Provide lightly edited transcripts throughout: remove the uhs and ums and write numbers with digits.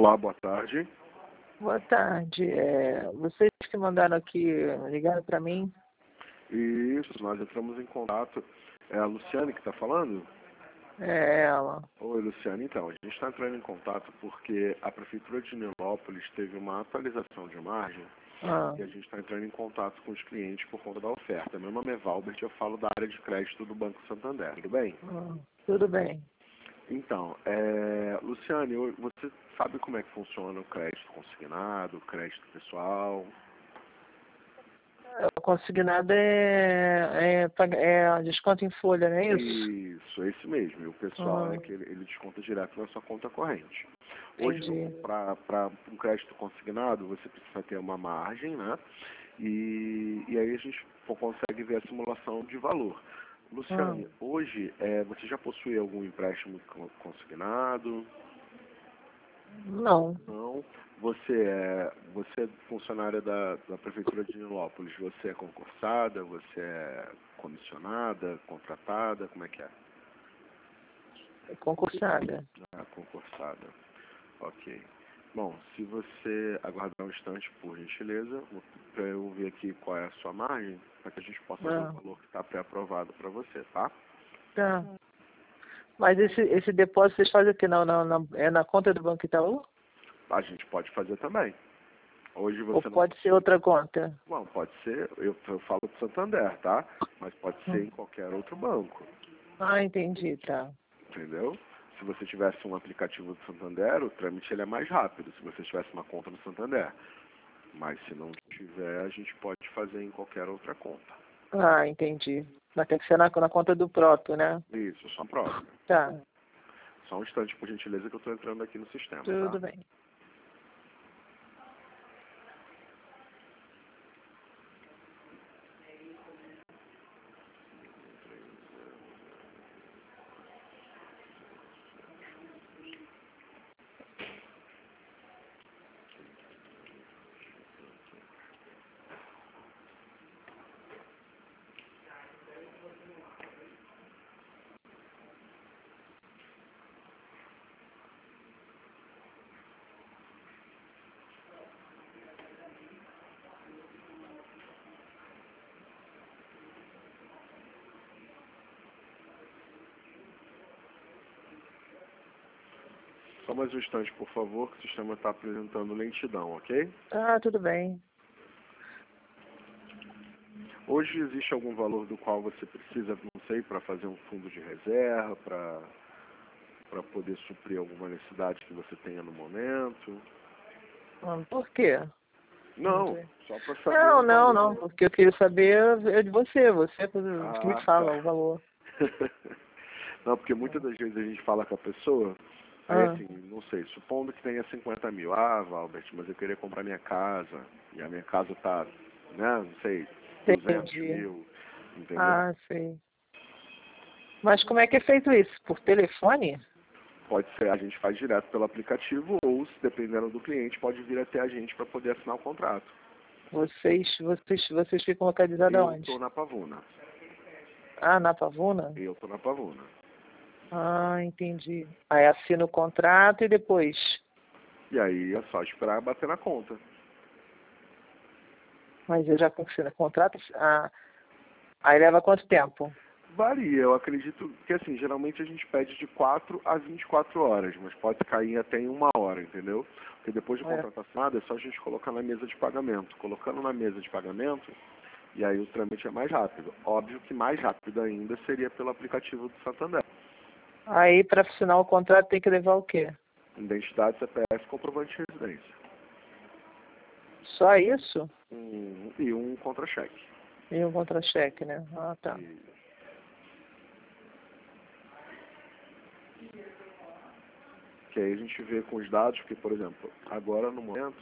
Olá, boa tarde. Boa tarde. Vocês que mandaram aqui, ligaram para mim? Isso, nós entramos em contato. É a Luciane que está falando? É ela. Oi, Luciane. Então, a gente está entrando em contato porque a Prefeitura de Nilópolis teve uma atualização de margem Ah, e a gente está entrando em contato com os clientes por conta da oferta. Meu nome é Valbert, eu falo da área de crédito do Banco Santander. Tudo bem? tudo bem. Então, Luciane, você sabe como é que funciona o crédito consignado, o crédito pessoal? O consignado é desconto em folha, não é isso? Isso, é esse mesmo. E o pessoal Ah, que ele desconta direto na sua conta corrente. Hoje, entendi. para um crédito consignado, você precisa ter uma margem, né? E aí a gente consegue ver a simulação de valor. Ah, Luciane, hoje você já possui algum empréstimo consignado? não. Não. Você é funcionária da Prefeitura de Nilópolis. Você é concursada? Você é comissionada, contratada? Como é que é? É concursada. Ah, concursada. Ok. Bom, se você aguardar um instante, por gentileza, para eu ver aqui qual é a sua margem, para que a gente possa ver o Ah, valor que está pré-aprovado para você, tá? tá. Mas esse depósito vocês fazem aqui é na conta do Banco Itaú? A gente pode fazer também. Hoje Ou você não pode ser outra conta? Bom, pode ser, eu falo do Santander, tá? Mas pode ser Hum. em qualquer outro banco, Ah, entendi, tá. entendeu? Se você tivesse um aplicativo do Santander, o trâmite ele é mais rápido, se você tivesse uma conta no Santander. Mas se não tiver, a gente pode fazer em qualquer outra conta. Ah, entendi. Mas tem que ser na conta do próprio, né? Isso, só próximo. Tá, Só um instante, por gentileza, que eu estou entrando aqui no sistema, tá? tudo bem. Só mais um instante, por favor, que o sistema está apresentando lentidão, ok? Ah, tudo bem. Hoje existe algum valor do qual você precisa, não sei, para fazer um fundo de reserva, para poder suprir alguma necessidade que você tenha no momento? Por quê? Não Não, sei. só para saber Não, o não, valor. não, porque eu queria saber de você. Você que me Ah, fala tá. o valor. Não, porque muitas das vezes a gente fala com a pessoa, aí Ah, assim, não sei, supondo que tenha 50 mil. Ah, Valbert, mas eu queria comprar minha casa, e a minha casa tá, né, não sei, 200 entendi. mil, entendeu? Ah, sei. Mas como é que é feito isso? Por telefone? Pode ser, a gente faz direto pelo aplicativo ou, se dependendo do cliente, pode vir até a gente para poder assinar o contrato. Vocês ficam localizados Eu aonde? tô na Pavuna. Ah, na Pavuna? Eu tô na Pavuna. Ah, entendi. Aí assina o contrato e depois? E aí é só esperar bater na conta. Mas eu já assino o contrato? Ah, aí leva quanto tempo? Varia, eu acredito que assim, geralmente a gente pede de 4 a 24 horas, mas pode cair até em 1 hora, entendeu? Porque depois de É. contrato assinado é só a gente colocar na mesa de pagamento. Colocando na mesa de pagamento, e aí o trâmite é mais rápido. Óbvio que mais rápido ainda seria pelo aplicativo do Santander. Aí para assinar o contrato tem que levar o quê? Identidade, CPF, comprovante de residência. Só isso? E um contra-cheque. E um contra-cheque, né? Ah, tá. E que aí a gente vê com os dados, porque, por exemplo, agora no momento,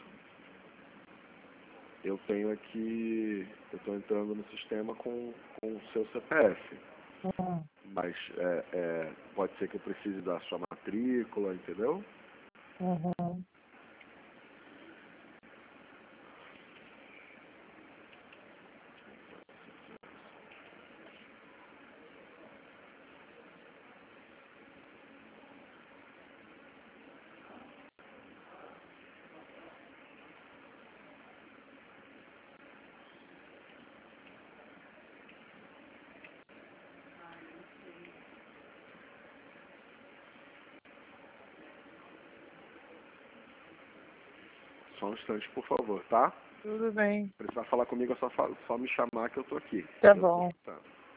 eu estou entrando no sistema com o seu CPF. Hum. Mas pode ser que eu precise da sua matrícula, entendeu? Uhum. Só um instante, por favor, tá? Tudo bem. Se precisar falar comigo, é só me chamar que eu tô aqui. Tá bom. Tá.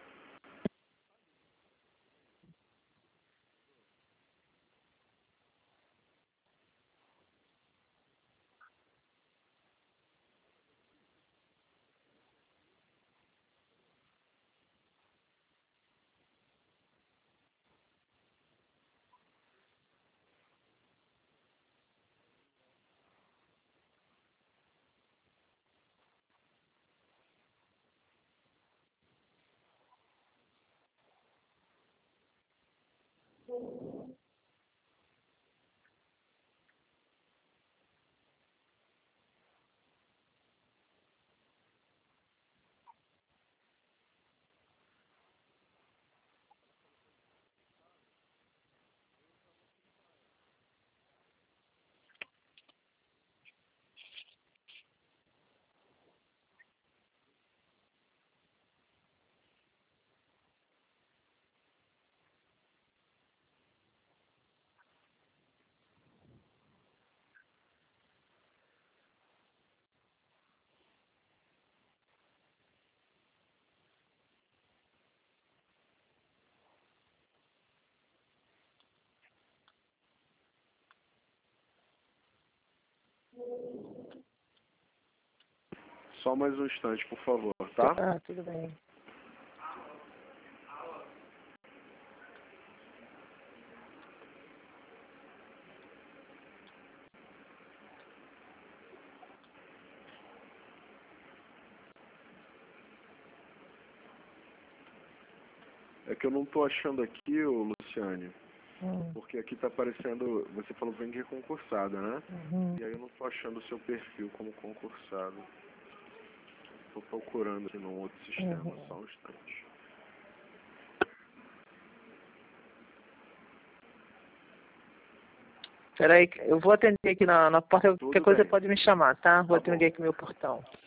Só mais um instante, por favor, tá? Ah, tudo bem. É que eu não tô achando aqui, ô Luciane, Hum. porque aqui tá aparecendo, você falou pra mim que é concursada, né? Uhum. E aí eu não tô achando o seu perfil como concursado. Tô procurando aqui num outro sistema, Uhum. só um instante. Peraí, eu vou atender aqui na porta, qualquer Tudo coisa bem. pode me chamar, tá? Vou Tá bom. atender aqui meu portão.